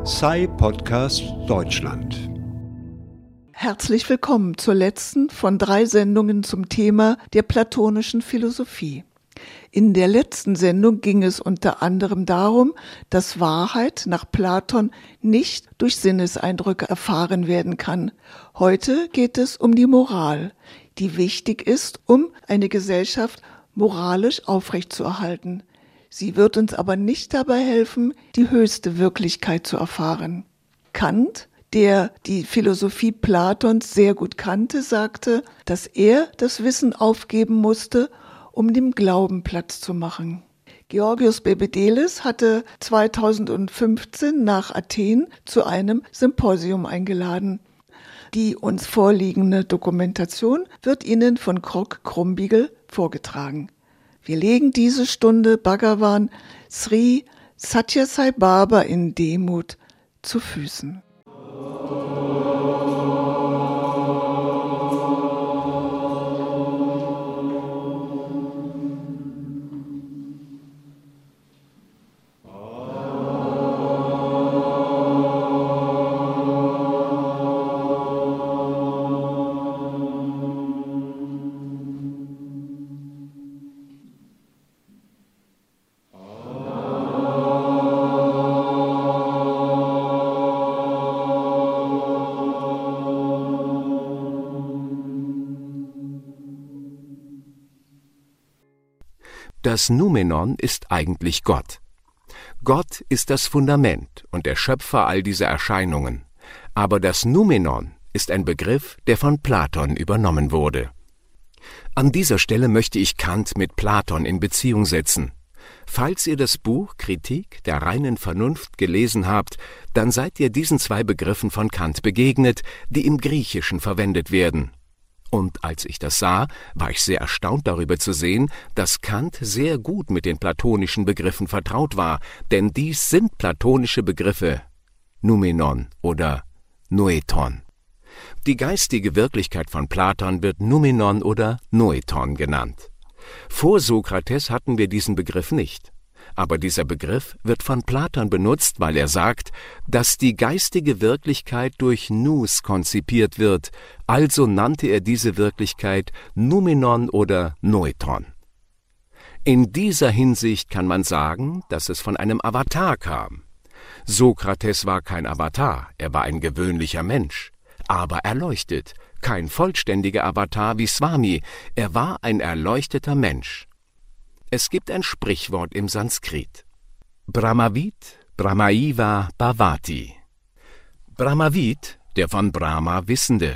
Sai Podcast Deutschland. Herzlich willkommen zur letzten von 3 Sendungen zum Thema der platonischen Philosophie. In der letzten Sendung ging es unter anderem darum, dass Wahrheit nach Platon nicht durch Sinneseindrücke erfahren werden kann. Heute geht es um die Moral, die wichtig ist, um eine Gesellschaft moralisch aufrechtzuerhalten. Sie wird uns aber nicht dabei helfen, die höchste Wirklichkeit zu erfahren. Kant, der die Philosophie Platons sehr gut kannte, sagte, dass er das Wissen aufgeben musste, um dem Glauben Platz zu machen. Georgios Bebedelis hatte 2015 nach Athen zu einem Symposium eingeladen. Die uns vorliegende Dokumentation wird Ihnen von Krog Krumbiegel vorgetragen. Wir legen diese Stunde Bhagavan Sri Sathya Sai Baba in Demut zu Füßen. Das Noumenon ist eigentlich Gott. Gott ist das Fundament und der Schöpfer all dieser Erscheinungen. Aber das Noumenon ist ein Begriff, der von Platon übernommen wurde. An dieser Stelle möchte ich Kant mit Platon in Beziehung setzen. Falls ihr das Buch Kritik der reinen Vernunft gelesen habt, dann seid ihr diesen 2 Begriffen von Kant begegnet, die im Griechischen verwendet werden. Und als ich das sah, war ich sehr erstaunt darüber zu sehen, dass Kant sehr gut mit den platonischen Begriffen vertraut war, denn dies sind platonische Begriffe, Noumenon oder Noeton. Die geistige Wirklichkeit von Platon wird Noumenon oder Noeton genannt. Vor Sokrates hatten wir diesen Begriff nicht. Aber dieser Begriff wird von Platon benutzt, weil er sagt, dass die geistige Wirklichkeit durch Nous konzipiert wird, also nannte er diese Wirklichkeit Noumenon oder Noeton. In dieser Hinsicht kann man sagen, dass es von einem Avatar kam. Sokrates war kein Avatar, er war ein gewöhnlicher Mensch, aber erleuchtet, kein vollständiger Avatar wie Swami, er war ein erleuchteter Mensch. Es gibt ein Sprichwort im Sanskrit. Brahmavid, Brahmaiva Bhavati. Brahmavid, der von Brahma Wissende.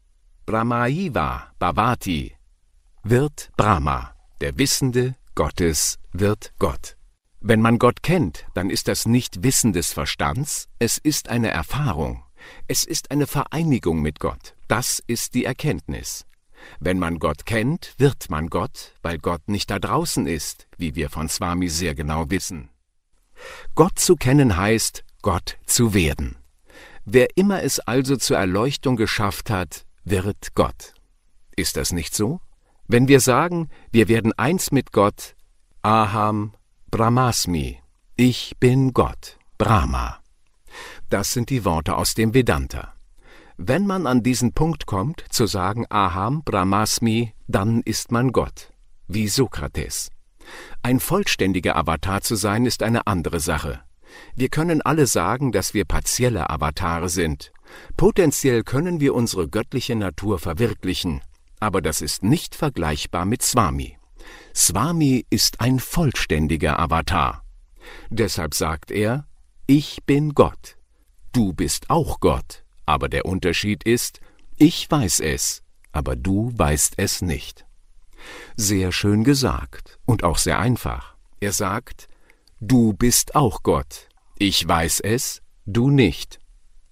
Brahmaiva Bhavati wird Brahma, der Wissende Gottes wird Gott. Wenn man Gott kennt, dann ist das nicht Wissen des Verstands, es ist eine Erfahrung. Es ist eine Vereinigung mit Gott. Das ist die Erkenntnis. Wenn man Gott kennt, wird man Gott, weil Gott nicht da draußen ist, wie wir von Swami sehr genau wissen. Gott zu kennen heißt, Gott zu werden. Wer immer es also zur Erleuchtung geschafft hat, wird Gott. Ist das nicht so? Wenn wir sagen, wir werden eins mit Gott, Aham Brahmasmi, ich bin Gott, Brahma. Das sind die Worte aus dem Vedanta. Wenn man an diesen Punkt kommt, zu sagen Aham Brahmasmi, dann ist man Gott, wie Sokrates. Ein vollständiger Avatar zu sein, ist eine andere Sache. Wir können alle sagen, dass wir partielle Avatare sind. Potenziell können wir unsere göttliche Natur verwirklichen, aber das ist nicht vergleichbar mit Swami. Swami ist ein vollständiger Avatar. Deshalb sagt er, ich bin Gott, du bist auch Gott. Aber der Unterschied ist, ich weiß es, aber du weißt es nicht. Sehr schön gesagt und auch sehr einfach. Er sagt, du bist auch Gott, ich weiß es, du nicht.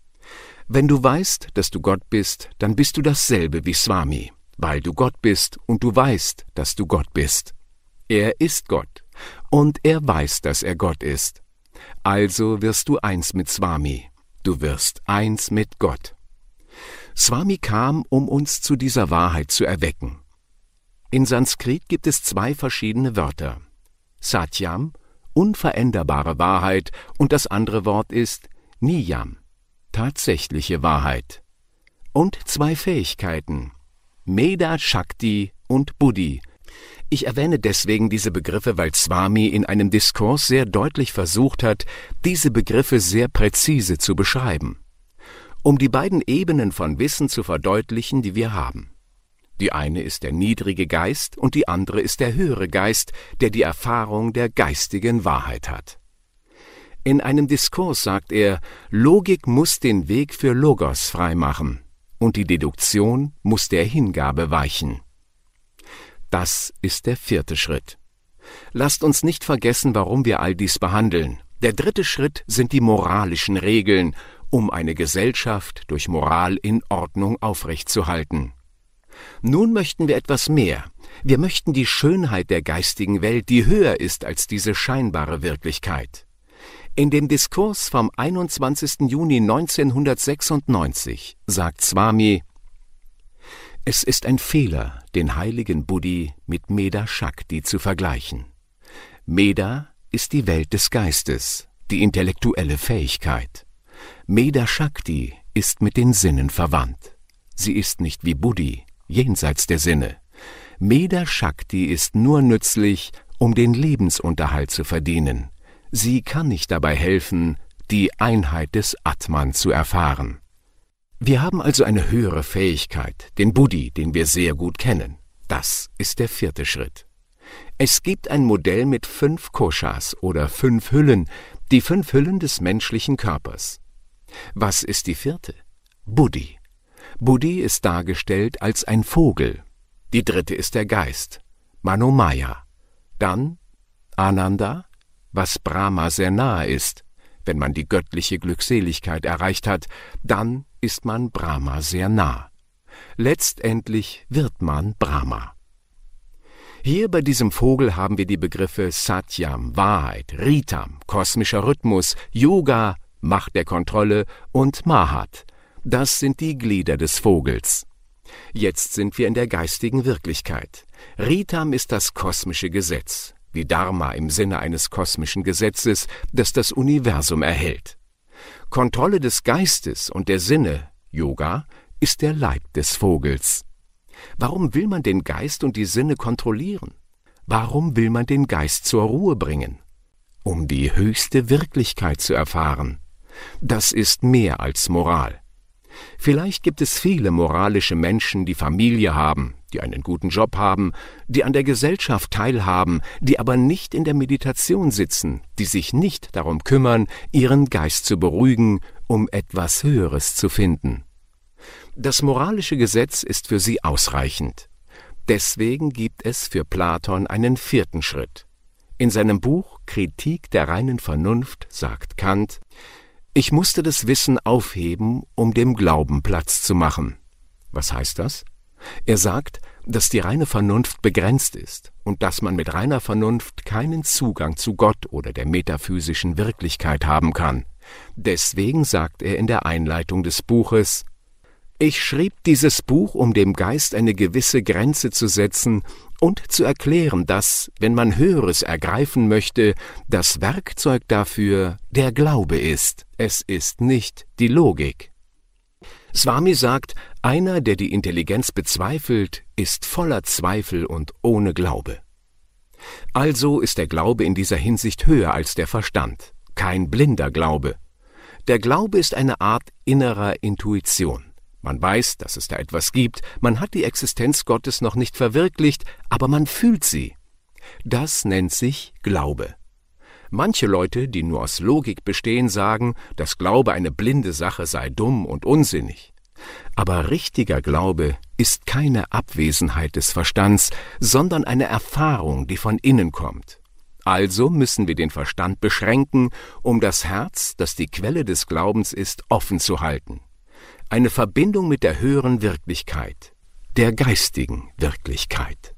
Wenn du weißt, dass du Gott bist, dann bist du dasselbe wie Swami, weil du Gott bist und du weißt, dass du Gott bist. Er ist Gott und er weiß, dass er Gott ist. Also wirst du eins mit Swami. Du wirst eins mit Gott. Swami kam, um uns zu dieser Wahrheit zu erwecken. In Sanskrit gibt es 2 verschiedene Wörter. Satyam, unveränderbare Wahrheit, und das andere Wort ist Niyam, tatsächliche Wahrheit. Und 2 Fähigkeiten, Meda Shakti und Buddhi. Ich erwähne deswegen diese Begriffe, weil Swami in einem Diskurs sehr deutlich versucht hat, diese Begriffe sehr präzise zu beschreiben, um die beiden Ebenen von Wissen zu verdeutlichen, die wir haben. Die eine ist der niedrige Geist und die andere ist der höhere Geist, der die Erfahrung der geistigen Wahrheit hat. In einem Diskurs sagt er, Logik muss den Weg für Logos freimachen und die Deduktion muss der Hingabe weichen. Das ist der 4. Schritt. Lasst uns nicht vergessen, warum wir all dies behandeln. Der 3. Schritt sind die moralischen Regeln, um eine Gesellschaft durch Moral in Ordnung aufrechtzuhalten. Nun möchten wir etwas mehr. Wir möchten die Schönheit der geistigen Welt, die höher ist als diese scheinbare Wirklichkeit. In dem Diskurs vom 21. Juni 1996 sagt Swami: Es ist ein Fehler, den heiligen Buddhi mit Meda Shakti zu vergleichen. Meda ist die Welt des Geistes, die intellektuelle Fähigkeit. Meda Shakti ist mit den Sinnen verwandt. Sie ist nicht wie Buddhi, jenseits der Sinne. Meda Shakti ist nur nützlich, um den Lebensunterhalt zu verdienen. Sie kann nicht dabei helfen, die Einheit des Atman zu erfahren. Wir haben also eine höhere Fähigkeit, den Buddhi, den wir sehr gut kennen. Das ist der 4. Schritt. Es gibt ein Modell mit 5 Koshas oder 5 Hüllen, die 5 Hüllen des menschlichen Körpers. Was ist die 4.? Buddhi. Buddhi ist dargestellt als ein Vogel. Die 3. ist der Geist, Manomaya. Dann Ananda, was Brahma sehr nahe ist. Wenn man die göttliche Glückseligkeit erreicht hat, dann ist man Brahma sehr nah. Letztendlich wird man Brahma. Hier bei diesem Vogel haben wir die Begriffe Satyam, Wahrheit, Ritam, kosmischer Rhythmus, Yoga, Macht der Kontrolle und Mahat. Das sind die Glieder des Vogels. Jetzt sind wir in der geistigen Wirklichkeit. Ritam ist das kosmische Gesetz, wie Dharma im Sinne eines kosmischen Gesetzes, das das Universum erhält. Kontrolle des Geistes und der Sinne, Yoga, ist der Leib des Vogels. Warum will man den Geist und die Sinne kontrollieren? Warum will man den Geist zur Ruhe bringen? Um die höchste Wirklichkeit zu erfahren. Das ist mehr als Moral. Vielleicht gibt es viele moralische Menschen, die Familie haben, die einen guten Job haben, die an der Gesellschaft teilhaben, die aber nicht in der Meditation sitzen, die sich nicht darum kümmern, ihren Geist zu beruhigen, um etwas Höheres zu finden. Das moralische Gesetz ist für sie ausreichend. Deswegen gibt es für Platon einen 4. Schritt. In seinem Buch Kritik der reinen Vernunft sagt Kant: Ich musste das Wissen aufheben, um dem Glauben Platz zu machen. Was heißt das? Er sagt, dass die reine Vernunft begrenzt ist und dass man mit reiner Vernunft keinen Zugang zu Gott oder der metaphysischen Wirklichkeit haben kann. Deswegen sagt er in der Einleitung des Buches: Ich schrieb dieses Buch, um dem Geist eine gewisse Grenze zu setzen und zu erklären, dass, wenn man Höheres ergreifen möchte, das Werkzeug dafür der Glaube ist. Es ist nicht die Logik. Swami sagt, einer, der die Intelligenz bezweifelt, ist voller Zweifel und ohne Glaube. Also ist der Glaube in dieser Hinsicht höher als der Verstand, kein blinder Glaube. Der Glaube ist eine Art innerer Intuition. Man weiß, dass es da etwas gibt, man hat die Existenz Gottes noch nicht verwirklicht, aber man fühlt sie. Das nennt sich Glaube. Manche Leute, die nur aus Logik bestehen, sagen, dass Glaube eine blinde Sache sei, dumm und unsinnig. Aber richtiger Glaube ist keine Abwesenheit des Verstands, sondern eine Erfahrung, die von innen kommt. Also müssen wir den Verstand beschränken, um das Herz, das die Quelle des Glaubens ist, offen zu halten. Eine Verbindung mit der höheren Wirklichkeit, der geistigen Wirklichkeit.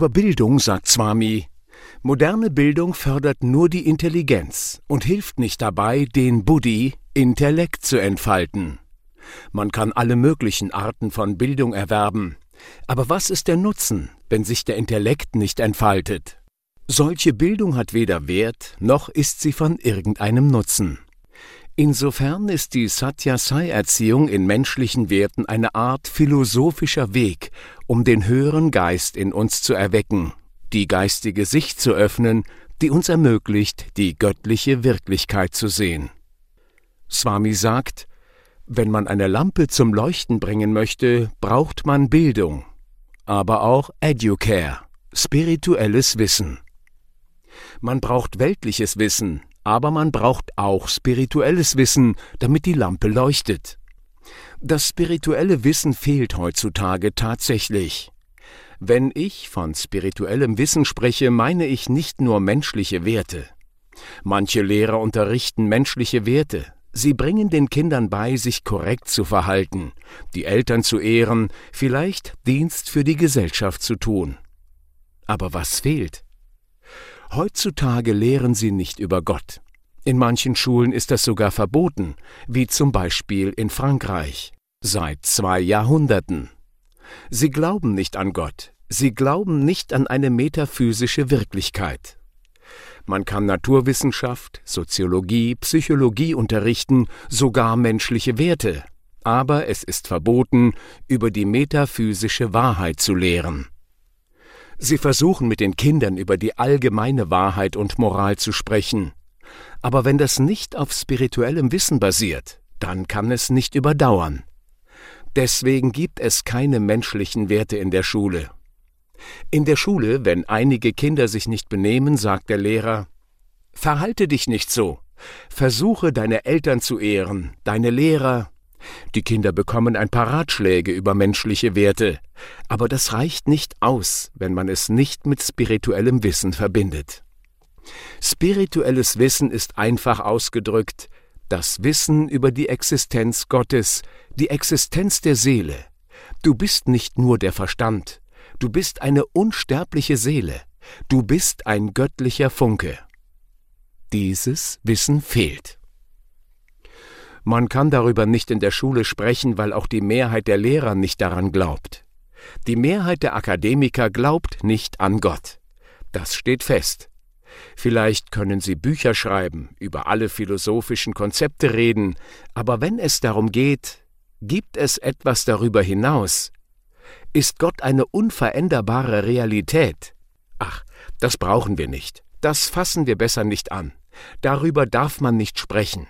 über Bildung sagt Swami: Moderne Bildung fördert nur die Intelligenz und hilft nicht dabei, den Buddhi, Intellekt, zu entfalten. Man kann alle möglichen Arten von Bildung erwerben. Aber was ist der Nutzen, wenn sich der Intellekt nicht entfaltet? Solche Bildung hat weder Wert, noch ist sie von irgendeinem Nutzen. Insofern ist die Satyasai-Erziehung in menschlichen Werten eine Art philosophischer Weg, um den höheren Geist in uns zu erwecken, die geistige Sicht zu öffnen, die uns ermöglicht, die göttliche Wirklichkeit zu sehen. Swami sagt, wenn man eine Lampe zum Leuchten bringen möchte, braucht man Bildung, aber auch Educare, spirituelles Wissen. Man braucht weltliches Wissen, aber man braucht auch spirituelles Wissen, damit die Lampe leuchtet. Das spirituelle Wissen fehlt heutzutage tatsächlich. Wenn ich von spirituellem Wissen spreche, meine ich nicht nur menschliche Werte. Manche Lehrer unterrichten menschliche Werte. Sie bringen den Kindern bei, sich korrekt zu verhalten, die Eltern zu ehren, vielleicht Dienst für die Gesellschaft zu tun. Aber was fehlt? Heutzutage lehren sie nicht über Gott. In manchen Schulen ist das sogar verboten, wie zum Beispiel in Frankreich, seit 2 Jahrhunderten. Sie glauben nicht an Gott, sie glauben nicht an eine metaphysische Wirklichkeit. Man kann Naturwissenschaft, Soziologie, Psychologie unterrichten, sogar menschliche Werte, aber es ist verboten, über die metaphysische Wahrheit zu lehren. Sie versuchen mit den Kindern über die allgemeine Wahrheit und Moral zu sprechen. Aber wenn das nicht auf spirituellem Wissen basiert, dann kann es nicht überdauern. Deswegen gibt es keine menschlichen Werte in der Schule. In der Schule, wenn einige Kinder sich nicht benehmen, sagt der Lehrer: Verhalte dich nicht so. Versuche, deine Eltern zu ehren, deine Lehrer. Die Kinder bekommen ein paar Ratschläge über menschliche Werte, aber das reicht nicht aus, wenn man es nicht mit spirituellem Wissen verbindet. Spirituelles Wissen ist einfach ausgedrückt das Wissen über die Existenz Gottes, die Existenz der Seele. Du bist nicht nur der Verstand, du bist eine unsterbliche Seele, du bist ein göttlicher Funke. Dieses Wissen fehlt. Man kann darüber nicht in der Schule sprechen, weil auch die Mehrheit der Lehrer nicht daran glaubt. Die Mehrheit der Akademiker glaubt nicht an Gott. Das steht fest. Vielleicht können sie Bücher schreiben, über alle philosophischen Konzepte reden, aber wenn es darum geht, gibt es etwas darüber hinaus? Ist Gott eine unveränderbare Realität? Ach, das brauchen wir nicht. Das fassen wir besser nicht an. Darüber darf man nicht sprechen.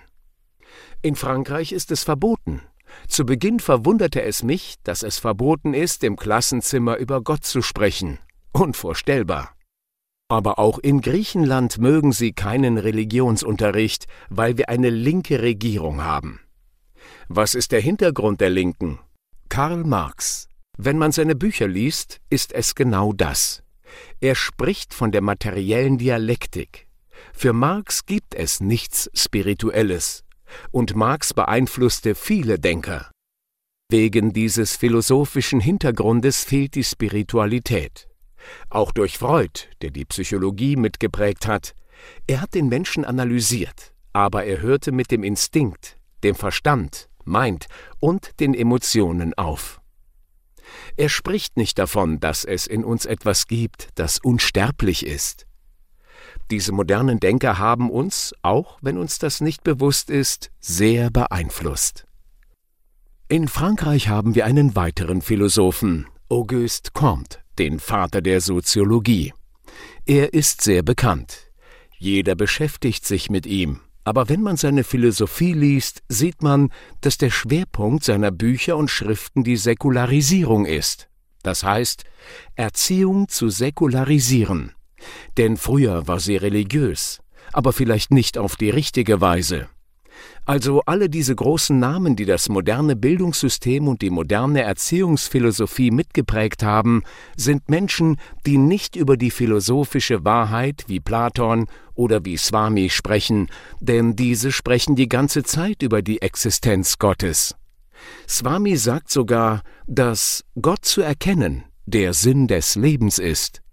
In Frankreich ist es verboten. Zu Beginn verwunderte es mich, dass es verboten ist, im Klassenzimmer über Gott zu sprechen. Unvorstellbar. Aber auch in Griechenland mögen sie keinen Religionsunterricht, weil wir eine linke Regierung haben. Was ist der Hintergrund der Linken? Karl Marx. Wenn man seine Bücher liest, ist es genau das. Er spricht von der materiellen Dialektik. Für Marx gibt es nichts Spirituelles. Und Marx beeinflusste viele Denker. Wegen dieses philosophischen Hintergrundes fehlt die Spiritualität. Auch durch Freud, der die Psychologie mitgeprägt hat. Er hat den Menschen analysiert, aber er hörte mit dem Instinkt, dem Verstand, Mind und den Emotionen auf. Er spricht nicht davon, dass es in uns etwas gibt, das unsterblich ist. Diese modernen Denker haben uns, auch wenn uns das nicht bewusst ist, sehr beeinflusst. In Frankreich haben wir einen weiteren Philosophen, Auguste Comte, den Vater der Soziologie. Er ist sehr bekannt. Jeder beschäftigt sich mit ihm. Aber wenn man seine Philosophie liest, sieht man, dass der Schwerpunkt seiner Bücher und Schriften die Säkularisierung ist. Das heißt, Erziehung zu säkularisieren. Denn früher war sie religiös, aber vielleicht nicht auf die richtige Weise. Also alle diese großen Namen, die das moderne Bildungssystem und die moderne Erziehungsphilosophie mitgeprägt haben, sind Menschen, die nicht über die philosophische Wahrheit wie Platon oder wie Swami sprechen, denn diese sprechen die ganze Zeit über die Existenz Gottes. Swami sagt sogar, dass Gott zu erkennen der Sinn des Lebens ist.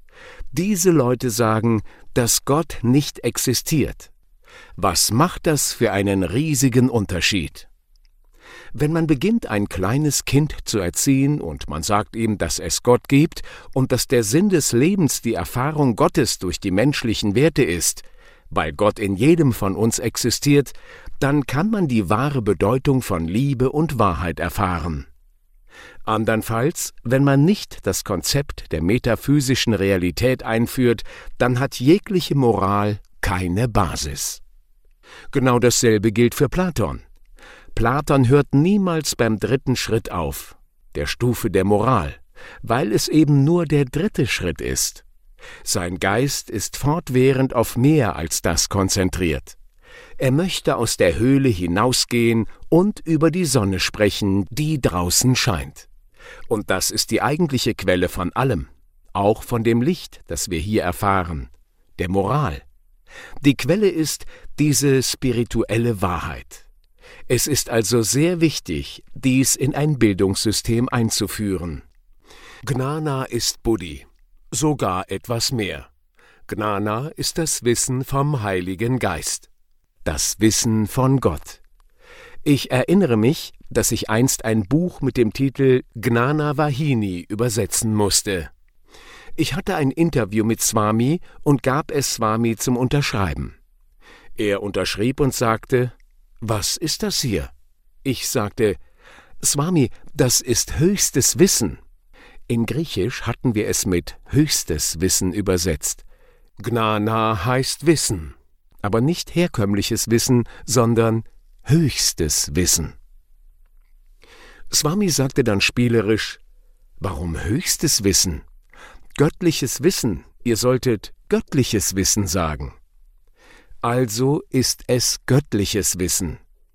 Diese Leute sagen, dass Gott nicht existiert. Was macht das für einen riesigen Unterschied? Wenn man beginnt, ein kleines Kind zu erziehen und man sagt ihm, dass es Gott gibt und dass der Sinn des Lebens die Erfahrung Gottes durch die menschlichen Werte ist, weil Gott in jedem von uns existiert, dann kann man die wahre Bedeutung von Liebe und Wahrheit erfahren. Andernfalls, wenn man nicht das Konzept der metaphysischen Realität einführt, dann hat jegliche Moral keine Basis. Genau dasselbe gilt für Platon. Platon hört niemals beim 3. Schritt auf, der Stufe der Moral, weil es eben nur der 3. Schritt ist. Sein Geist ist fortwährend auf mehr als das konzentriert. Er möchte aus der Höhle hinausgehen und über die Sonne sprechen, die draußen scheint. Und das ist die eigentliche Quelle von allem, auch von dem Licht, das wir hier erfahren, der Moral. Die Quelle ist diese spirituelle Wahrheit. Es ist also sehr wichtig, dies in ein Bildungssystem einzuführen. Gnana ist Buddhi, sogar etwas mehr. Gnana ist das Wissen vom Heiligen Geist, das Wissen von Gott. Ich erinnere mich, dass ich einst ein Buch mit dem Titel Gnana Vahini übersetzen musste. Ich hatte ein Interview mit Swami und gab es Swami zum Unterschreiben. Er unterschrieb und sagte: »Was ist das hier?« Ich sagte: »Swami, das ist höchstes Wissen.« In Griechisch hatten wir es mit höchstes Wissen übersetzt. Gnana heißt Wissen, aber nicht herkömmliches Wissen, sondern höchstes Wissen. Swami sagte dann spielerisch: »Warum höchstes Wissen? Göttliches Wissen, ihr solltet göttliches Wissen sagen.« Also ist es göttliches Wissen.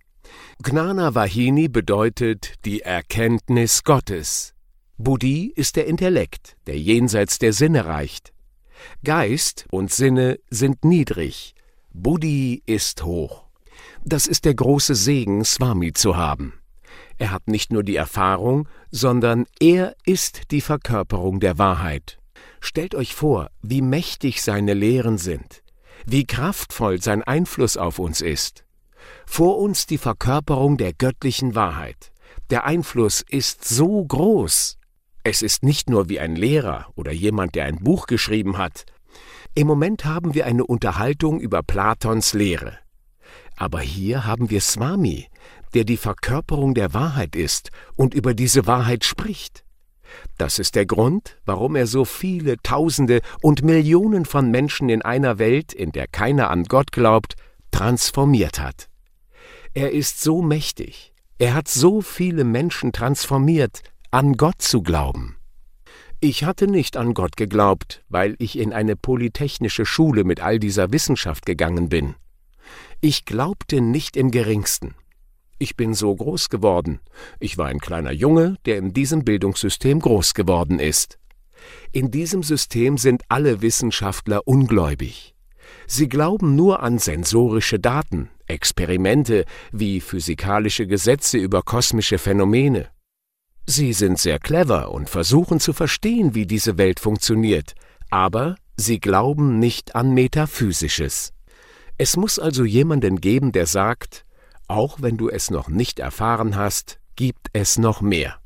Gnana Vahini bedeutet die Erkenntnis Gottes. Buddhi ist der Intellekt, der jenseits der Sinne reicht. Geist und Sinne sind niedrig, Buddhi ist hoch. Das ist der große Segen, Swami zu haben. Er hat nicht nur die Erfahrung, sondern er ist die Verkörperung der Wahrheit. Stellt euch vor, wie mächtig seine Lehren sind. Wie kraftvoll sein Einfluss auf uns ist. Vor uns die Verkörperung der göttlichen Wahrheit. Der Einfluss ist so groß. Es ist nicht nur wie ein Lehrer oder jemand, der ein Buch geschrieben hat. Im Moment haben wir eine Unterhaltung über Platons Lehre. Aber hier haben wir Swami, der die Verkörperung der Wahrheit ist und über diese Wahrheit spricht. Das ist der Grund, warum er so viele Tausende und Millionen von Menschen in einer Welt, in der keiner an Gott glaubt, transformiert hat. Er ist so mächtig, er hat so viele Menschen transformiert, an Gott zu glauben. Ich hatte nicht an Gott geglaubt, weil ich in eine polytechnische Schule mit all dieser Wissenschaft gegangen bin. Ich glaubte nicht im Geringsten. Ich bin so groß geworden. Ich war ein kleiner Junge, der in diesem Bildungssystem groß geworden ist. In diesem System sind alle Wissenschaftler ungläubig. Sie glauben nur an sensorische Daten, Experimente wie physikalische Gesetze über kosmische Phänomene. Sie sind sehr clever und versuchen zu verstehen, wie diese Welt funktioniert, aber sie glauben nicht an Metaphysisches. Es muss also jemanden geben, der sagt: Auch wenn du es noch nicht erfahren hast, gibt es noch mehr.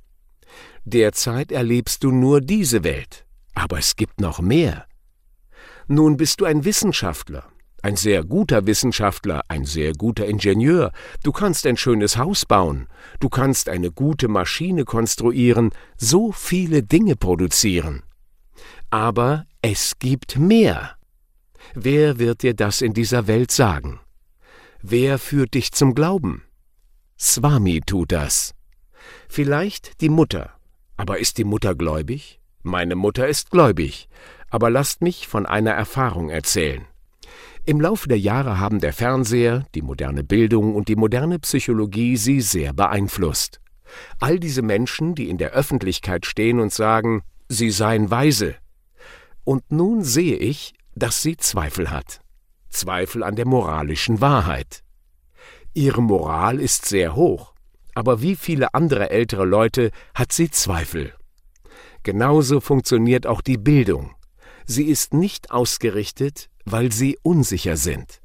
Derzeit erlebst du nur diese Welt, aber es gibt noch mehr. Nun bist du ein Wissenschaftler, ein sehr guter Wissenschaftler, ein sehr guter Ingenieur. Du kannst ein schönes Haus bauen, du kannst eine gute Maschine konstruieren, so viele Dinge produzieren. Aber es gibt mehr. Wer wird dir das in dieser Welt sagen? Wer führt dich zum Glauben? Swami tut das. Vielleicht die Mutter. Aber ist die Mutter gläubig? Meine Mutter ist gläubig. Aber lasst mich von einer Erfahrung erzählen. Im Laufe der Jahre haben der Fernseher, die moderne Bildung und die moderne Psychologie sie sehr beeinflusst. All diese Menschen, die in der Öffentlichkeit stehen und sagen, sie seien weise. Und nun sehe ich, dass sie Zweifel hat. Zweifel an der moralischen Wahrheit. Ihre Moral ist sehr hoch, aber wie viele andere ältere Leute hat sie Zweifel. Genauso funktioniert auch die Bildung. Sie ist nicht ausgerichtet, weil sie unsicher sind.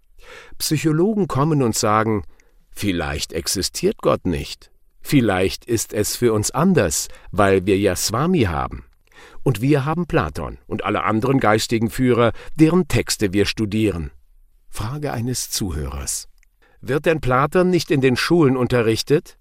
Psychologen kommen und sagen, vielleicht existiert Gott nicht. Vielleicht ist es für uns anders, weil wir ja Swami haben. Und wir haben Platon und alle anderen geistigen Führer, deren Texte wir studieren. Frage eines Zuhörers. Wird denn Platon nicht in den Schulen unterrichtet?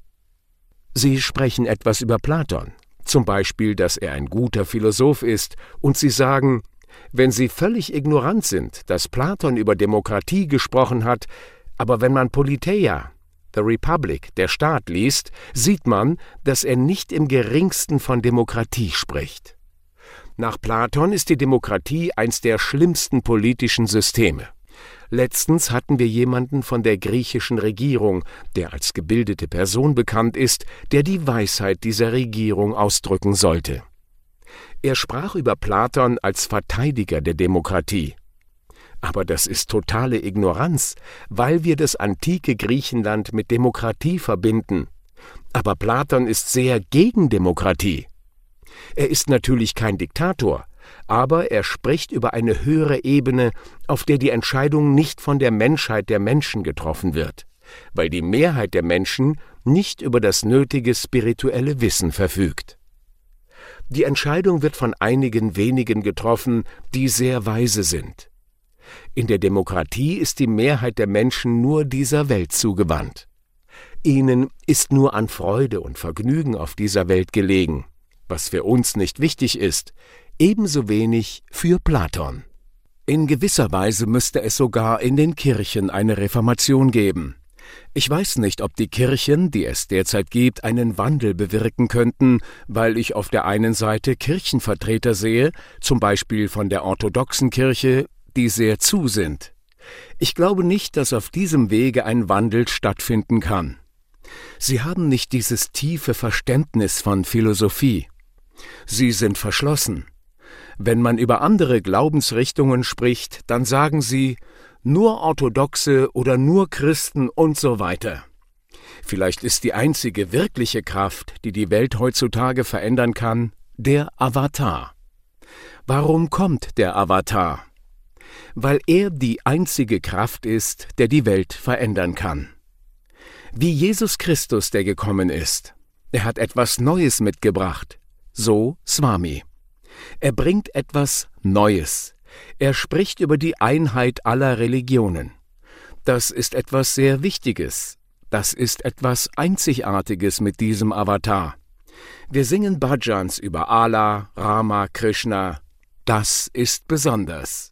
Sie sprechen etwas über Platon, zum Beispiel, dass er ein guter Philosoph ist, und Sie sagen, wenn Sie völlig ignorant sind, dass Platon über Demokratie gesprochen hat, aber wenn man Politeia, The Republic, der Staat liest, sieht man, dass er nicht im geringsten von Demokratie spricht. Nach Platon ist die Demokratie eins der schlimmsten politischen Systeme. Letztens hatten wir jemanden von der griechischen Regierung, der als gebildete Person bekannt ist, der die Weisheit dieser Regierung ausdrücken sollte. Er sprach über Platon als Verteidiger der Demokratie. Aber das ist totale Ignoranz, weil wir das antike Griechenland mit Demokratie verbinden. Aber Platon ist sehr gegen Demokratie. Er ist natürlich kein Diktator, aber er spricht über eine höhere Ebene, auf der die Entscheidung nicht von der Menschheit der Menschen getroffen wird, weil die Mehrheit der Menschen nicht über das nötige spirituelle Wissen verfügt. Die Entscheidung wird von einigen wenigen getroffen, die sehr weise sind. In der Demokratie ist die Mehrheit der Menschen nur dieser Welt zugewandt. Ihnen ist nur an Freude und Vergnügen auf dieser Welt gelegen, was für uns nicht wichtig ist, ebenso wenig für Platon. In gewisser Weise müsste es sogar in den Kirchen eine Reformation geben. Ich weiß nicht, ob die Kirchen, die es derzeit gibt, einen Wandel bewirken könnten, weil ich auf der einen Seite Kirchenvertreter sehe, zum Beispiel von der orthodoxen Kirche, die sehr zu sind. Ich glaube nicht, dass auf diesem Wege ein Wandel stattfinden kann. Sie haben nicht dieses tiefe Verständnis von Philosophie. Sie sind verschlossen. Wenn man über andere Glaubensrichtungen spricht, dann sagen sie, nur Orthodoxe oder nur Christen und so weiter. Vielleicht ist die einzige wirkliche Kraft, die die Welt heutzutage verändern kann, der Avatar. Warum kommt der Avatar? Weil er die einzige Kraft ist, der die Welt verändern kann. Wie Jesus Christus, der gekommen ist. Er hat etwas Neues mitgebracht. So Swami. Er bringt etwas Neues. Er spricht über die Einheit aller Religionen. Das ist etwas sehr Wichtiges. Das ist etwas Einzigartiges mit diesem Avatar. Wir singen Bhajans über Allah, Rama, Krishna. Das ist besonders.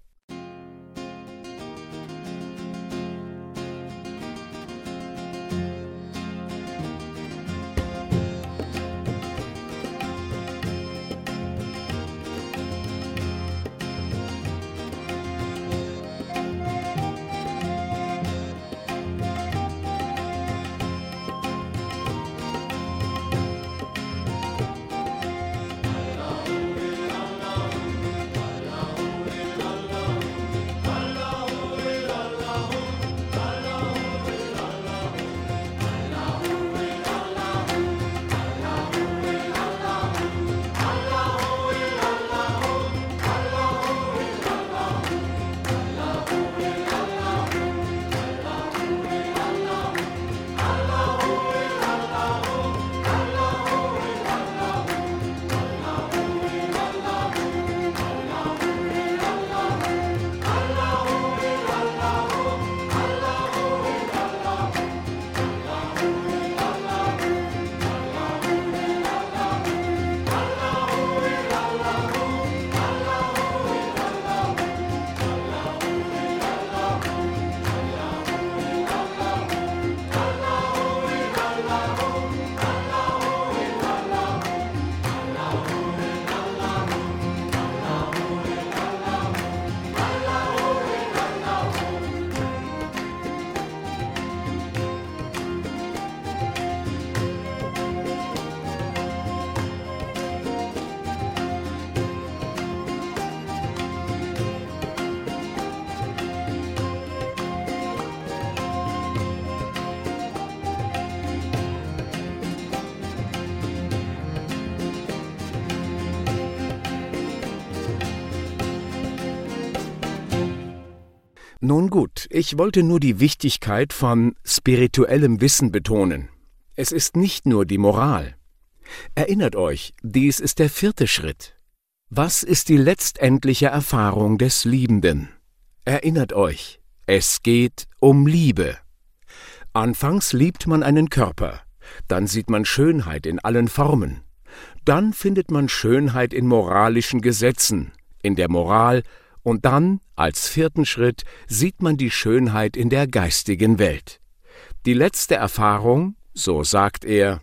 Nun gut, ich wollte nur die Wichtigkeit von spirituellem Wissen betonen. Es ist nicht nur die Moral. Erinnert euch, dies ist der 4. Schritt. Was ist die letztendliche Erfahrung des Liebenden? Erinnert euch, es geht um Liebe. Anfangs liebt man einen Körper, dann sieht man Schönheit in allen Formen. Dann findet man Schönheit in moralischen Gesetzen, in der Moral, und dann, als 4. Schritt, sieht man die Schönheit in der geistigen Welt. Die letzte Erfahrung, so sagt er: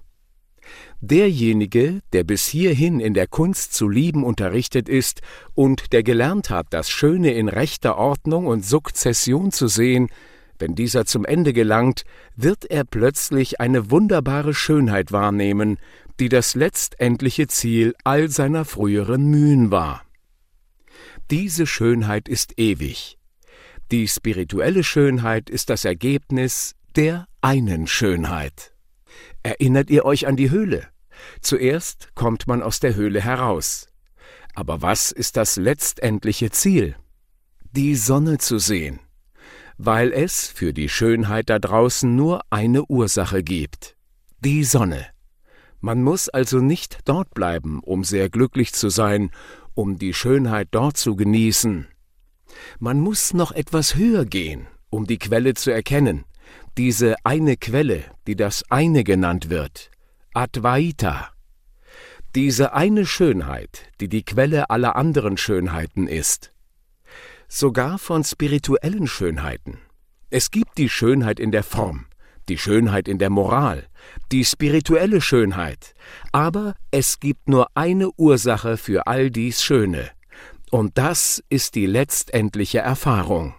Derjenige, der bis hierhin in der Kunst zu lieben unterrichtet ist und der gelernt hat, das Schöne in rechter Ordnung und Sukzession zu sehen, wenn dieser zum Ende gelangt, wird er plötzlich eine wunderbare Schönheit wahrnehmen, die das letztendliche Ziel all seiner früheren Mühen war. Diese Schönheit ist ewig. Die spirituelle Schönheit ist das Ergebnis der einen Schönheit. Erinnert ihr euch an die Höhle? Zuerst kommt man aus der Höhle heraus. Aber was ist das letztendliche Ziel? Die Sonne zu sehen, weil es für die Schönheit da draußen nur eine Ursache gibt: die Sonne. Man muss also nicht dort bleiben, um sehr glücklich zu sein, um die Schönheit dort zu genießen. Man muss noch etwas höher gehen, um die Quelle zu erkennen, diese eine Quelle, die das eine genannt wird, Advaita. Diese eine Schönheit, die die Quelle aller anderen Schönheiten ist. Sogar von spirituellen Schönheiten. Es gibt die Schönheit in der Form, die Schönheit in der Moral, die spirituelle Schönheit, aber es gibt nur eine Ursache für all dies Schöne, und das ist die letztendliche Erfahrung.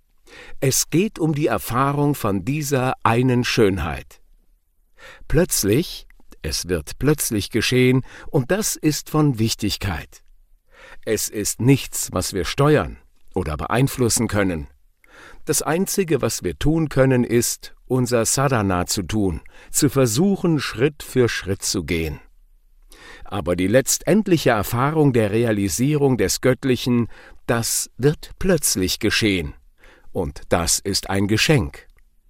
Es geht um die Erfahrung von dieser einen Schönheit. Plötzlich, es wird plötzlich geschehen, und das ist von Wichtigkeit. Es ist nichts, was wir steuern oder beeinflussen können. Das Einzige, was wir tun können, ist, unser Sadhana zu tun, zu versuchen, Schritt für Schritt zu gehen. Aber die letztendliche Erfahrung der Realisierung des Göttlichen, das wird plötzlich geschehen. Und das ist ein Geschenk.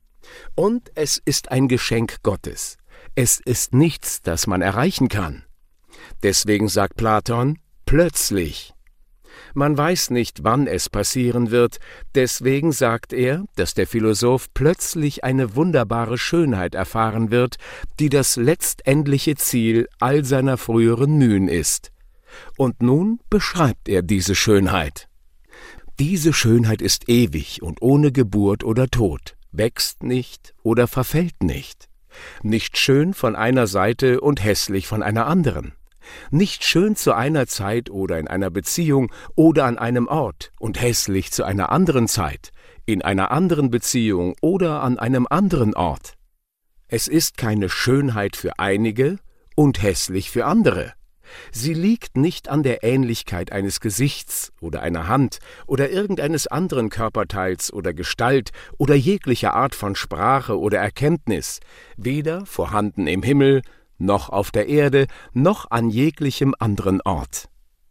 Und es ist ein Geschenk Gottes. Es ist nichts, das man erreichen kann. Deswegen sagt Platon, plötzlich. Man weiß nicht, wann es passieren wird, deswegen sagt er, dass der Philosoph plötzlich eine wunderbare Schönheit erfahren wird, die das letztendliche Ziel all seiner früheren Mühen ist. Und nun beschreibt er diese Schönheit. Diese Schönheit ist ewig und ohne Geburt oder Tod, wächst nicht oder verfällt nicht. Nicht schön von einer Seite und hässlich von einer anderen. Nicht schön zu einer Zeit oder in einer Beziehung oder an einem Ort und hässlich zu einer anderen Zeit, in einer anderen Beziehung oder an einem anderen Ort. Es ist keine Schönheit für einige und hässlich für andere. Sie liegt nicht an der Ähnlichkeit eines Gesichts oder einer Hand oder irgendeines anderen Körperteils oder Gestalt oder jeglicher Art von Sprache oder Erkenntnis, weder vorhanden im Himmel, noch auf der Erde, noch an jeglichem anderen Ort.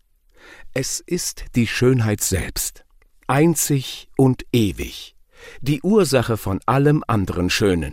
Es ist die Schönheit selbst, einzig und ewig, die Ursache von allem anderen Schönen.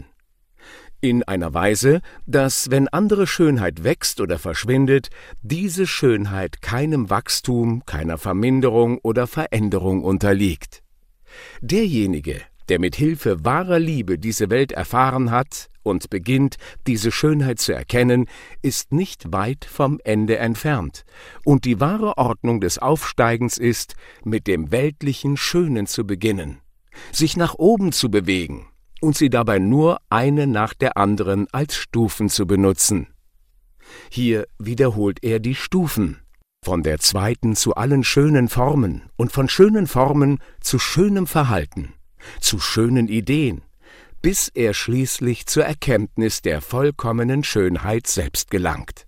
In einer Weise, dass, wenn andere Schönheit wächst oder verschwindet, diese Schönheit keinem Wachstum, keiner Verminderung oder Veränderung unterliegt. Derjenige, der mit Hilfe wahrer Liebe diese Welt erfahren hat und beginnt, diese Schönheit zu erkennen, ist nicht weit vom Ende entfernt, und die wahre Ordnung des Aufsteigens ist, mit dem weltlichen Schönen zu beginnen, sich nach oben zu bewegen und sie dabei nur eine nach der anderen als Stufen zu benutzen. Hier wiederholt er die Stufen, von der zweiten zu allen schönen Formen und von schönen Formen zu schönem Verhalten, zu schönen Ideen, bis er schließlich zur Erkenntnis der vollkommenen Schönheit selbst gelangt.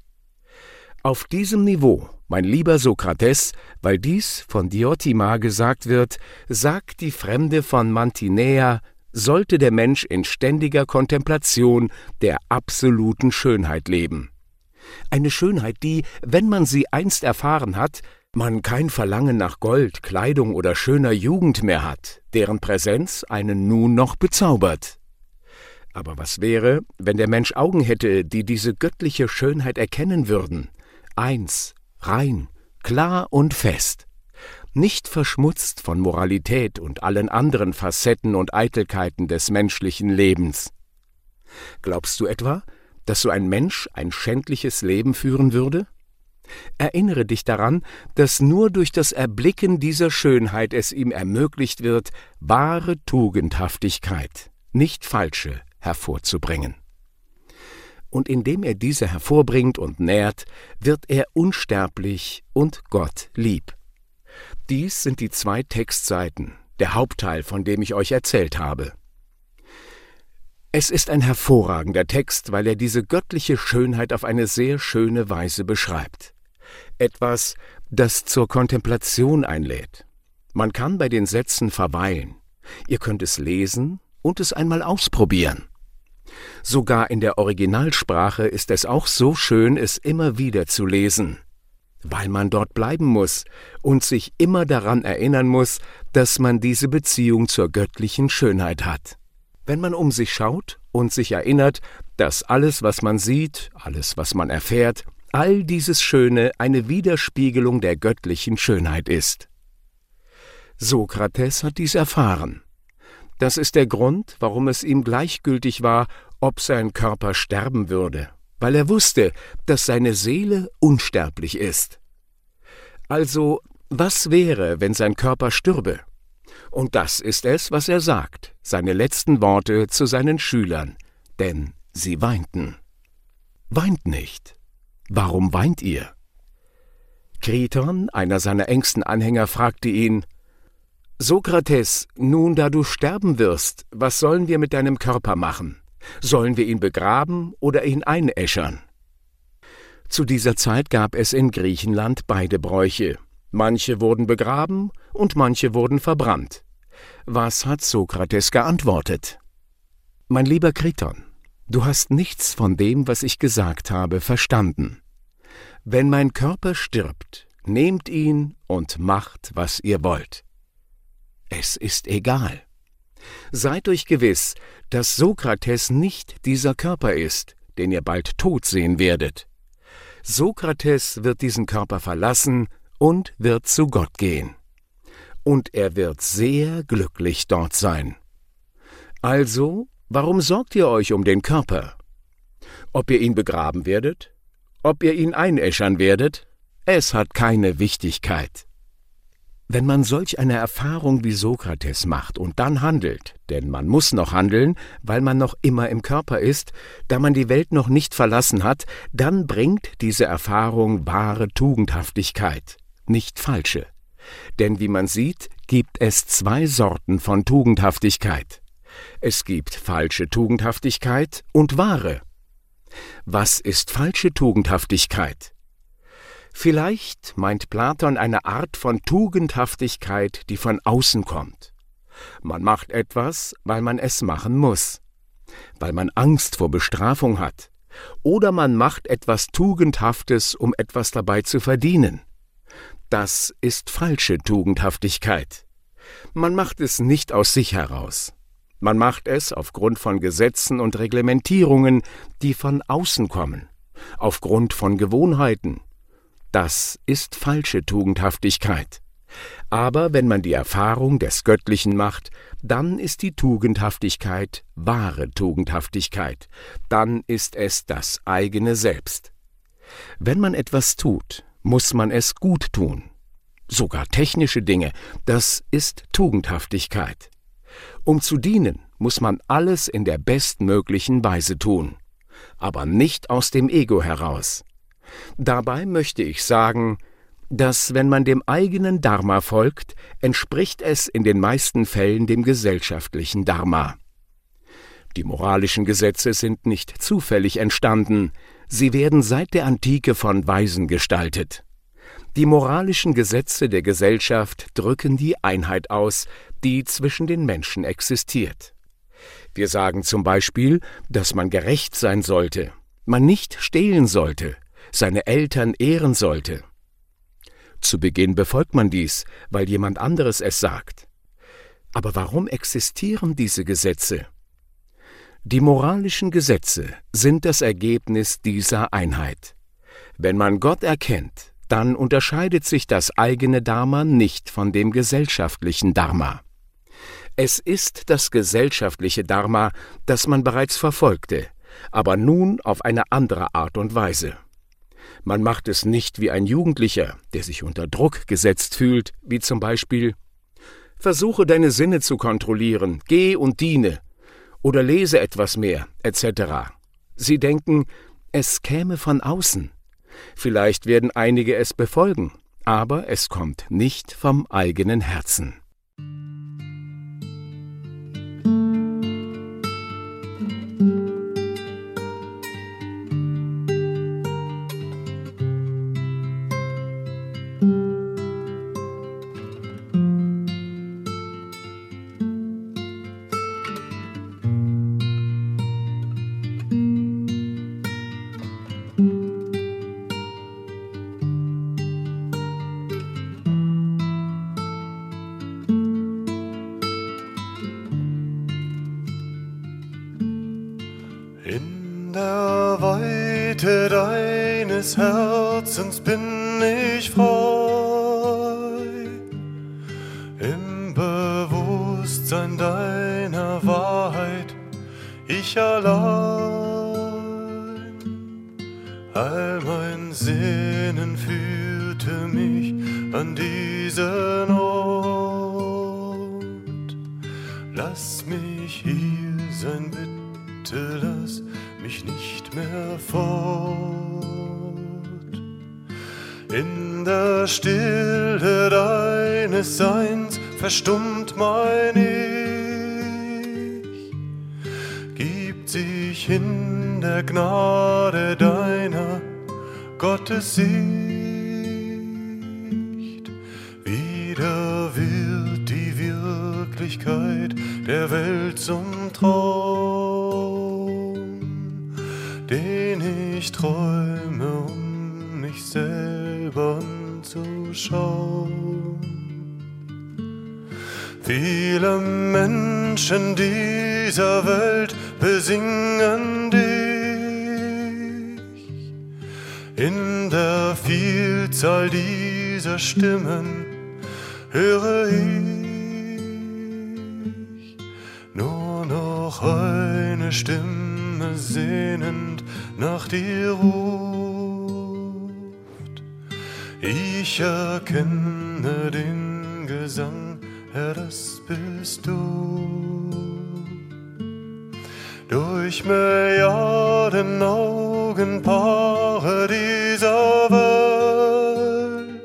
Auf diesem Niveau, mein lieber Sokrates, weil dies von Diotima gesagt wird, sagt die Fremde von Mantinea, sollte der Mensch in ständiger Kontemplation der absoluten Schönheit leben. Eine Schönheit, die, wenn man sie einst erfahren hat, man kein Verlangen nach Gold, Kleidung oder schöner Jugend mehr hat, deren Präsenz einen nun noch bezaubert. Aber was wäre, wenn der Mensch Augen hätte, die diese göttliche Schönheit erkennen würden, eins, rein, klar und fest, nicht verschmutzt von Moralität und allen anderen Facetten und Eitelkeiten des menschlichen Lebens? Glaubst du etwa, dass so ein Mensch ein schändliches Leben führen würde? Erinnere dich daran, dass nur durch das Erblicken dieser Schönheit es ihm ermöglicht wird, wahre Tugendhaftigkeit, nicht falsche, hervorzubringen. Und indem er diese hervorbringt und nährt, wird er unsterblich und Gott lieb. Dies sind die 2 Textseiten, der Hauptteil, von dem ich euch erzählt habe. Es ist ein hervorragender Text, weil er diese göttliche Schönheit auf eine sehr schöne Weise beschreibt. Etwas, das zur Kontemplation einlädt. Man kann bei den Sätzen verweilen. Ihr könnt es lesen und es einmal ausprobieren. Sogar in der Originalsprache ist es auch so schön, es immer wieder zu lesen, weil man dort bleiben muss und sich immer daran erinnern muss, dass man diese Beziehung zur göttlichen Schönheit hat. Wenn man um sich schaut und sich erinnert, dass alles, was man sieht, alles, was man erfährt, all dieses Schöne eine Widerspiegelung der göttlichen Schönheit ist. Sokrates hat dies erfahren. Das ist der Grund, warum es ihm gleichgültig war, ob sein Körper sterben würde, weil er wusste, dass seine Seele unsterblich ist. Also, was wäre, wenn sein Körper stürbe? Und das ist es, was er sagt, seine letzten Worte zu seinen Schülern, denn sie weinten. Weint nicht. Warum weint ihr? Kriton, einer seiner engsten Anhänger, fragte ihn: Sokrates, nun da du sterben wirst, was sollen wir mit deinem Körper machen? Sollen wir ihn begraben oder ihn einäschern? Zu dieser Zeit gab es in Griechenland beide Bräuche. Manche wurden begraben und manche wurden verbrannt. Was hat Sokrates geantwortet? Mein lieber Kriton, du hast nichts von dem, was ich gesagt habe, verstanden. Wenn mein Körper stirbt, nehmt ihn und macht, was ihr wollt. Es ist egal. Seid euch gewiss, dass Sokrates nicht dieser Körper ist, den ihr bald tot sehen werdet. Sokrates wird diesen Körper verlassen und wird zu Gott gehen. Und er wird sehr glücklich dort sein. Also, warum sorgt ihr euch um den Körper? Ob ihr ihn begraben werdet? Ob ihr ihn einäschern werdet? Es hat keine Wichtigkeit. Wenn man solch eine Erfahrung wie Sokrates macht und dann handelt, denn man muss noch handeln, weil man noch immer im Körper ist, da man die Welt noch nicht verlassen hat, dann bringt diese Erfahrung wahre Tugendhaftigkeit, nicht falsche. Denn wie man sieht, gibt es 2 Sorten von Tugendhaftigkeit. Es gibt falsche Tugendhaftigkeit und wahre. Was ist falsche Tugendhaftigkeit? Vielleicht meint Platon eine Art von Tugendhaftigkeit, die von außen kommt. Man macht etwas, weil man es machen muss, weil man Angst vor Bestrafung hat, oder man macht etwas Tugendhaftes, um etwas dabei zu verdienen. Das ist falsche Tugendhaftigkeit. Man macht es nicht aus sich heraus. Man macht es aufgrund von Gesetzen und Reglementierungen, die von außen kommen, aufgrund von Gewohnheiten. Das ist falsche Tugendhaftigkeit. Aber wenn man die Erfahrung des Göttlichen macht, dann ist die Tugendhaftigkeit wahre Tugendhaftigkeit. Dann ist es das eigene Selbst. Wenn man etwas tut, muss man es gut tun. Sogar technische Dinge, das ist Tugendhaftigkeit. Um zu dienen, muss man alles in der bestmöglichen Weise tun, aber nicht aus dem Ego heraus. Dabei möchte ich sagen, dass wenn man dem eigenen Dharma folgt, entspricht es in den meisten Fällen dem gesellschaftlichen Dharma. Die moralischen Gesetze sind nicht zufällig entstanden, sie werden seit der Antike von Weisen gestaltet. Die moralischen Gesetze der Gesellschaft drücken die Einheit aus, die zwischen den Menschen existiert. Wir sagen zum Beispiel, dass man gerecht sein sollte, man nicht stehlen sollte, seine Eltern ehren sollte. Zu Beginn befolgt man dies, weil jemand anderes es sagt. Aber warum existieren diese Gesetze? Die moralischen Gesetze sind das Ergebnis dieser Einheit. Wenn man Gott erkennt, dann unterscheidet sich das eigene Dharma nicht von dem gesellschaftlichen Dharma. Es ist das gesellschaftliche Dharma, das man bereits verfolgte, aber nun auf eine andere Art und Weise. Man macht es nicht wie ein Jugendlicher, der sich unter Druck gesetzt fühlt, wie zum Beispiel: Versuche deine Sinne zu kontrollieren, geh und diene oder lese etwas mehr, etc. Sie denken, es käme von außen. Vielleicht werden einige es befolgen, aber es kommt nicht vom eigenen Herzen. In der Weite deines Herzens bin ich frei, im Bewusstsein deiner Wahrheit ich allein. All mein Sehnen führte mich an diesen Ort. Lass mich hier sein, bitte lass mich nicht mehr fort. In der Stille deines Seins verstummt mein Ich, gibt sich in der Gnade deiner Gottessicht. Wieder wird die Wirklichkeit der Welt zum Traum, den ich träume, um mich selber anzuschauen. Viele Menschen dieser Welt besingen dich. In der Vielzahl dieser Stimmen höre ich nur noch eine Stimme sehnend nach dir ruft. Ich erkenne den Gesang, Herr, das bist du. Durch Milliarden Augenpaare dieser Welt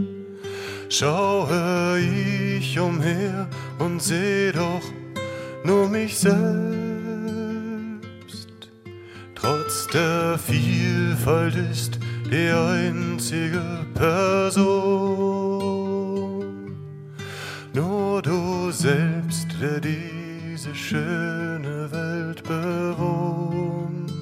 schaue ich umher und seh doch nur mich selbst. Trotz der Vielfalt ist die einzige Person nur du selbst, der diese schöne Welt bewohnt.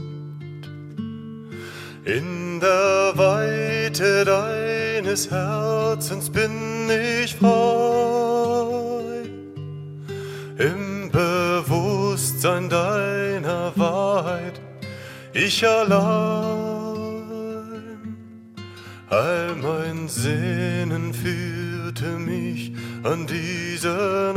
In der Weite deines Herzens bin ich frei, im Bewusstsein deiner Wahrheit ich allein. All mein Sehnen führte mich an diesen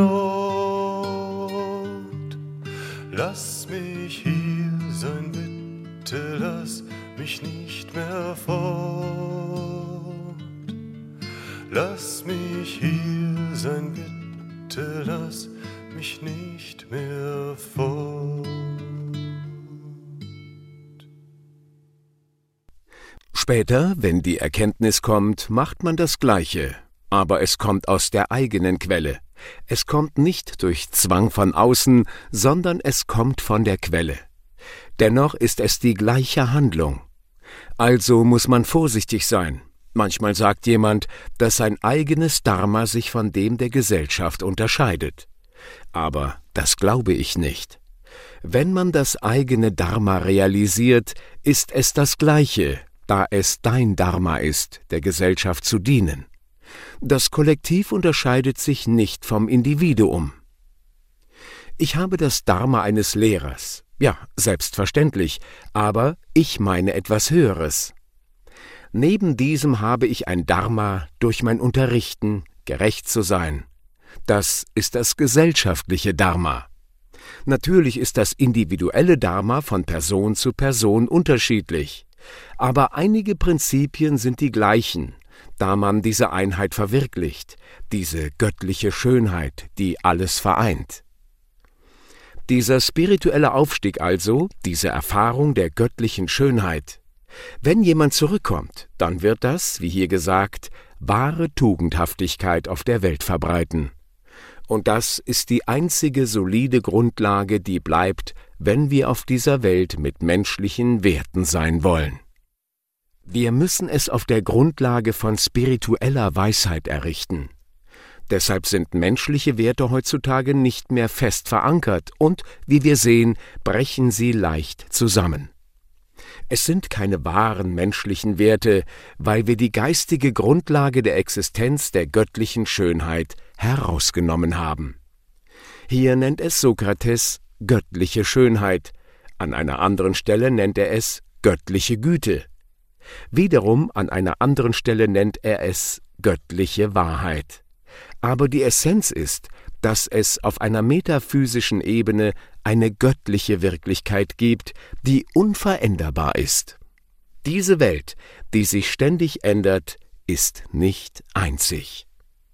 Ort. Lass mich hier sein, bitte lass mich nicht mehr fort. Lass mich hier sein, bitte lass mich nicht mehr fort. Später, wenn die Erkenntnis kommt, macht man das Gleiche, aber es kommt aus der eigenen Quelle. Es kommt nicht durch Zwang von außen, sondern es kommt von der Quelle. Dennoch ist es die gleiche Handlung. Also muss man vorsichtig sein. Manchmal sagt jemand, dass sein eigenes Dharma sich von dem der Gesellschaft unterscheidet. Aber das glaube ich nicht. Wenn man das eigene Dharma realisiert, ist es das Gleiche, da es dein Dharma ist, der Gesellschaft zu dienen. Das Kollektiv unterscheidet sich nicht vom Individuum. Ich habe das Dharma eines Lehrers. Ja, selbstverständlich, aber ich meine etwas Höheres. Neben diesem habe ich ein Dharma, durch mein Unterrichten gerecht zu sein. Das ist das gesellschaftliche Dharma. Natürlich ist das individuelle Dharma von Person zu Person unterschiedlich, aber einige Prinzipien sind die gleichen, da man diese Einheit verwirklicht, diese göttliche Schönheit, die alles vereint. Dieser spirituelle Aufstieg also, diese Erfahrung der göttlichen Schönheit. Wenn jemand zurückkommt, dann wird das, wie hier gesagt, wahre Tugendhaftigkeit auf der Welt verbreiten. Und das ist die einzige solide Grundlage, die bleibt, wenn wir auf dieser Welt mit menschlichen Werten sein wollen. Wir müssen es auf der Grundlage von spiritueller Weisheit errichten. Deshalb sind menschliche Werte heutzutage nicht mehr fest verankert und, wie wir sehen, brechen sie leicht zusammen. Es sind keine wahren menschlichen Werte, weil wir die geistige Grundlage der Existenz der göttlichen Schönheit herausgenommen haben. Hier nennt es Sokrates göttliche Schönheit, an einer anderen Stelle nennt er es göttliche Güte. Wiederum an einer anderen Stelle nennt er es göttliche Wahrheit. Aber die Essenz ist, dass es auf einer metaphysischen Ebene eine göttliche Wirklichkeit gibt, die unveränderbar ist. Diese Welt, die sich ständig ändert, ist nicht einzig.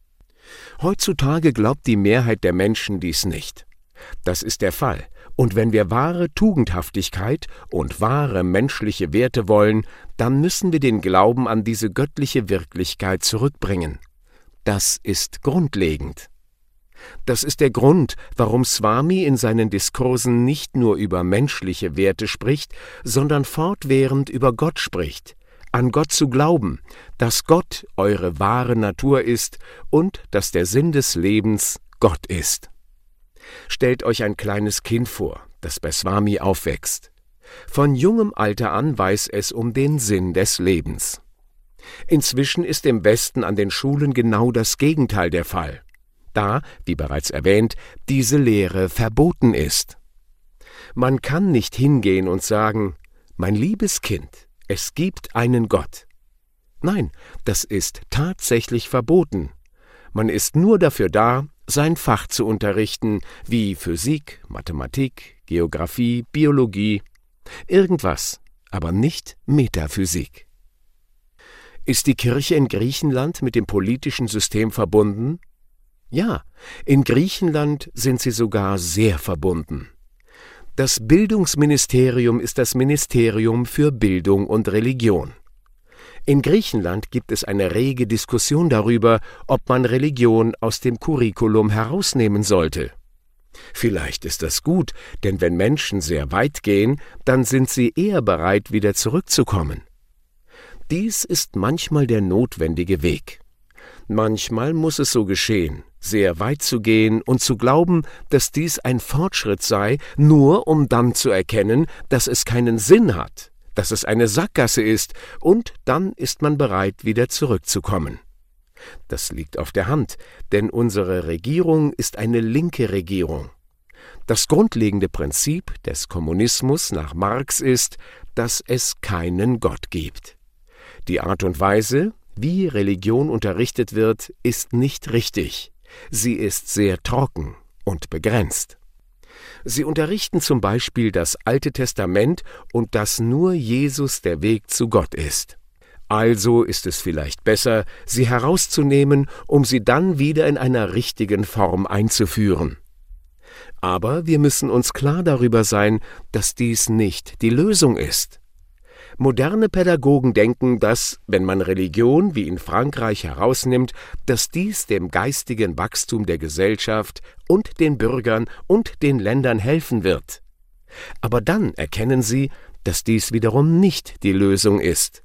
Heutzutage glaubt die Mehrheit der Menschen dies nicht. Das ist der Fall, und wenn wir wahre Tugendhaftigkeit und wahre menschliche Werte wollen, dann müssen wir den Glauben an diese göttliche Wirklichkeit zurückbringen. Das ist grundlegend. Das ist der Grund, warum Swami in seinen Diskursen nicht nur über menschliche Werte spricht, sondern fortwährend über Gott spricht, an Gott zu glauben, dass Gott eure wahre Natur ist und dass der Sinn des Lebens Gott ist. Stellt euch ein kleines Kind vor, das bei Swami aufwächst. Von jungem Alter an weiß es um den Sinn des Lebens. Inzwischen ist im Westen an den Schulen genau das Gegenteil der Fall, da, wie bereits erwähnt, diese Lehre verboten ist. Man kann nicht hingehen und sagen, mein liebes Kind, es gibt einen Gott. Nein, das ist tatsächlich verboten. Man ist nur dafür da, sein Fach zu unterrichten, wie Physik, Mathematik, Geographie, Biologie, irgendwas, aber nicht Metaphysik. Ist die Kirche in Griechenland mit dem politischen System verbunden? Ja, in Griechenland sind sie sogar sehr verbunden. Das Bildungsministerium ist das Ministerium für Bildung und Religion. In Griechenland gibt es eine rege Diskussion darüber, ob man Religion aus dem Curriculum herausnehmen sollte. Vielleicht ist das gut, denn wenn Menschen sehr weit gehen, dann sind sie eher bereit, wieder zurückzukommen. Dies ist manchmal der notwendige Weg. Manchmal muss es so geschehen, sehr weit zu gehen und zu glauben, dass dies ein Fortschritt sei, nur um dann zu erkennen, dass es keinen Sinn hat, dass es eine Sackgasse ist, und dann ist man bereit, wieder zurückzukommen. Das liegt auf der Hand, denn unsere Regierung ist eine linke Regierung. Das grundlegende Prinzip des Kommunismus nach Marx ist, dass es keinen Gott gibt. Die Art und Weise, wie Religion unterrichtet wird, ist nicht richtig. Sie ist sehr trocken und begrenzt. Sie unterrichten zum Beispiel das Alte Testament und dass nur Jesus der Weg zu Gott ist. Also ist es vielleicht besser, sie herauszunehmen, um sie dann wieder in einer richtigen Form einzuführen. Aber wir müssen uns klar darüber sein, dass dies nicht die Lösung ist. Moderne Pädagogen denken, dass, wenn man Religion wie in Frankreich herausnimmt, dass dies dem geistigen Wachstum der Gesellschaft und den Bürgern und den Ländern helfen wird. Aber dann erkennen sie, dass dies wiederum nicht die Lösung ist.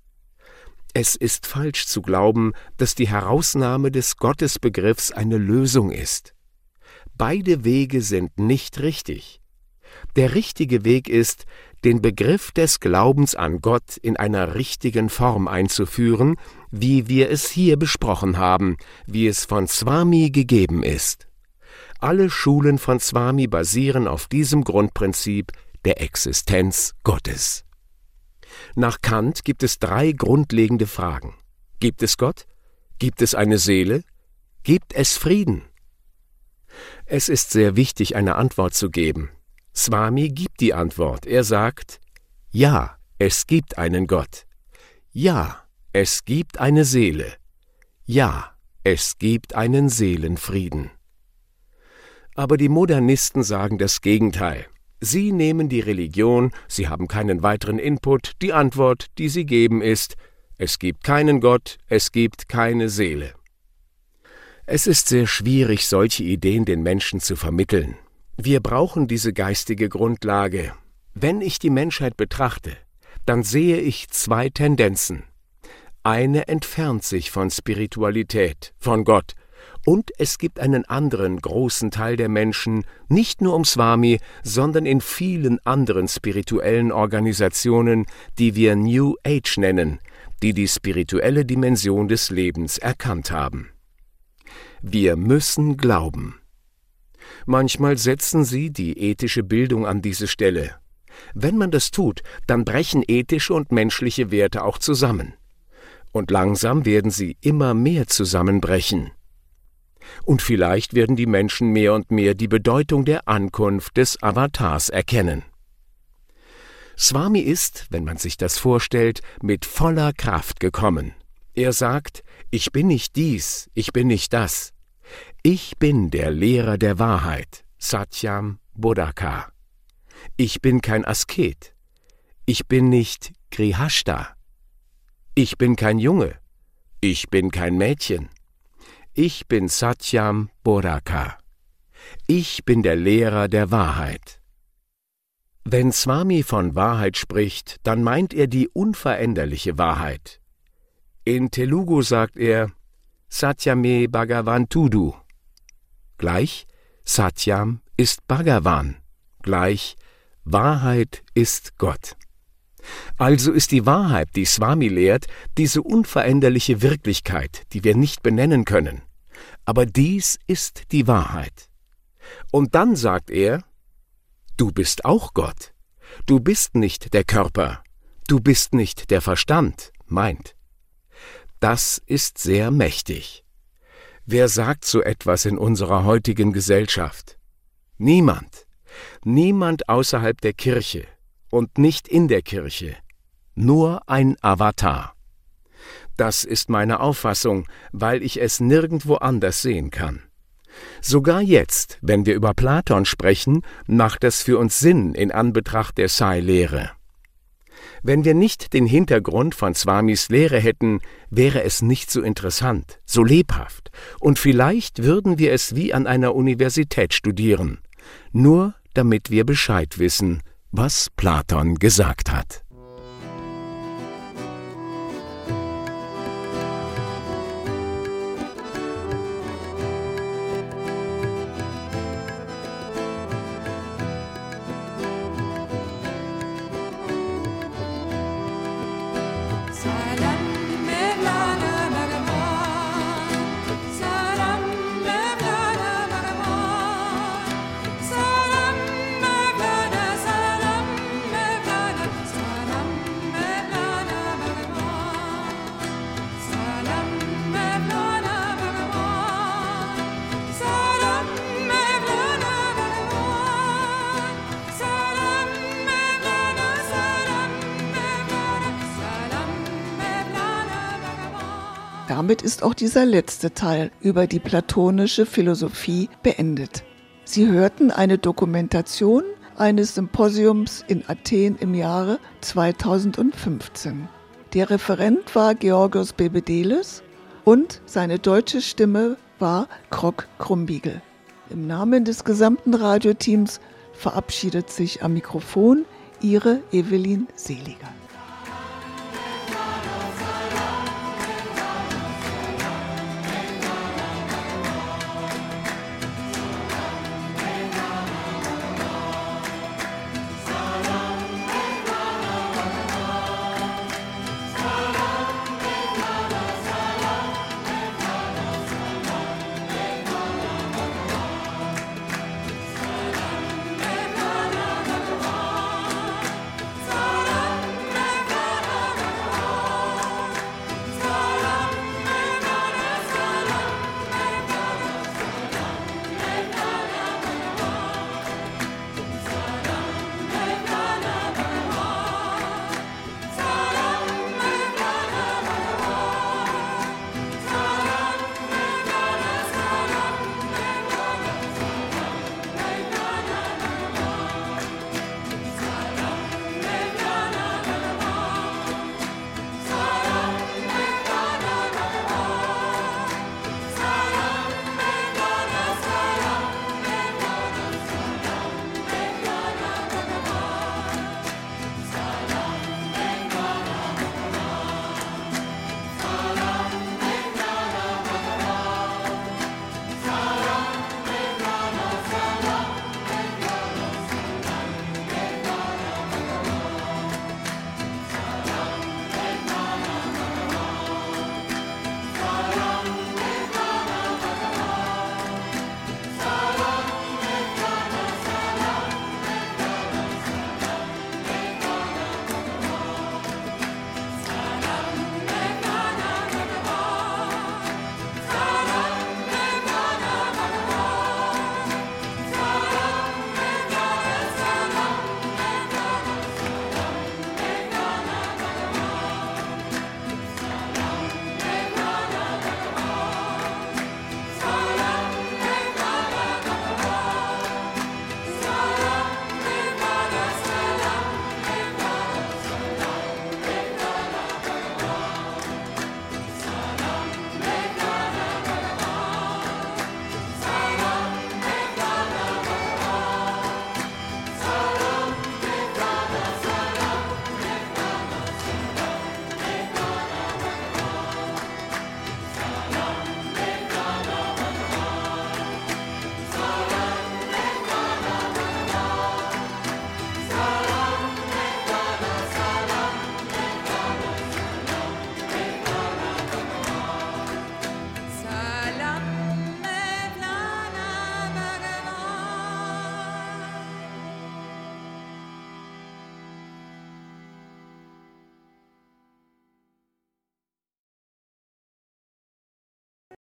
Es ist falsch zu glauben, dass die Herausnahme des Gottesbegriffs eine Lösung ist. Beide Wege sind nicht richtig. Der richtige Weg ist, den Begriff des Glaubens an Gott in einer richtigen Form einzuführen, wie wir es hier besprochen haben, wie es von Swami gegeben ist. Alle Schulen von Swami basieren auf diesem Grundprinzip der Existenz Gottes. Nach Kant gibt es 3 grundlegende Fragen. Gibt es Gott? Gibt es eine Seele? Gibt es Frieden? Es ist sehr wichtig, eine Antwort zu geben. Swami gibt die Antwort. Er sagt, ja, es gibt einen Gott. Ja, es gibt eine Seele. Ja, es gibt einen Seelenfrieden. Aber die Modernisten sagen das Gegenteil. Sie nehmen die Religion, sie haben keinen weiteren Input, die Antwort, die sie geben, ist, es gibt keinen Gott, es gibt keine Seele. Es ist sehr schwierig, solche Ideen den Menschen zu vermitteln. Wir brauchen diese geistige Grundlage. Wenn ich die Menschheit betrachte, dann sehe ich 2 Tendenzen. Eine entfernt sich von Spiritualität, von Gott, und es gibt einen anderen großen Teil der Menschen, nicht nur um Swami, sondern in vielen anderen spirituellen Organisationen, die wir New Age nennen, die die spirituelle Dimension des Lebens erkannt haben. Wir müssen glauben. Manchmal setzen sie die ethische Bildung an diese Stelle. Wenn man das tut, dann brechen ethische und menschliche Werte auch zusammen. Und langsam werden sie immer mehr zusammenbrechen. Und vielleicht werden die Menschen mehr und mehr die Bedeutung der Ankunft des Avatars erkennen. Swami ist, wenn man sich das vorstellt, mit voller Kraft gekommen. Er sagt, ich bin nicht dies, ich bin nicht das. Ich bin der Lehrer der Wahrheit, Satyam Bodhaka. Ich bin kein Asket. Ich bin nicht Grihastha. Ich bin kein Junge. Ich bin kein Mädchen. Ich bin Satyam Bodhaka. Ich bin der Lehrer der Wahrheit. Wenn Swami von Wahrheit spricht, dann meint er die unveränderliche Wahrheit. In Telugu sagt er Satyame Bhagavan Tudu. Gleich Satyam ist Bhagavan. Gleich Wahrheit ist Gott. Also ist die Wahrheit, die Swami lehrt, diese unveränderliche Wirklichkeit, die wir nicht benennen können. Aber dies ist die Wahrheit. Und dann sagt er, du bist auch Gott. Du bist nicht der Körper. Du bist nicht der Verstand, meint. Das ist sehr mächtig. Wer sagt so etwas in unserer heutigen Gesellschaft? Niemand. Niemand außerhalb der Kirche und nicht in der Kirche. Nur ein Avatar. Das ist meine Auffassung, weil ich es nirgendwo anders sehen kann. Sogar jetzt, wenn wir über Platon sprechen, macht es für uns Sinn in Anbetracht der Sai-Lehre. Wenn wir nicht den Hintergrund von Swamis Lehre hätten, wäre es nicht so interessant, so lebhaft, und vielleicht würden wir es wie an einer Universität studieren, nur damit wir Bescheid wissen, was Platon gesagt hat. Damit ist auch dieser letzte Teil über die platonische Philosophie beendet. Sie hörten eine Dokumentation eines Symposiums in Athen im Jahre 2015. Der Referent war Georgios Bebedelis und seine deutsche Stimme war Krok Krumbiegel. Im Namen des gesamten Radioteams verabschiedet sich am Mikrofon Ihre Evelyn Seliger.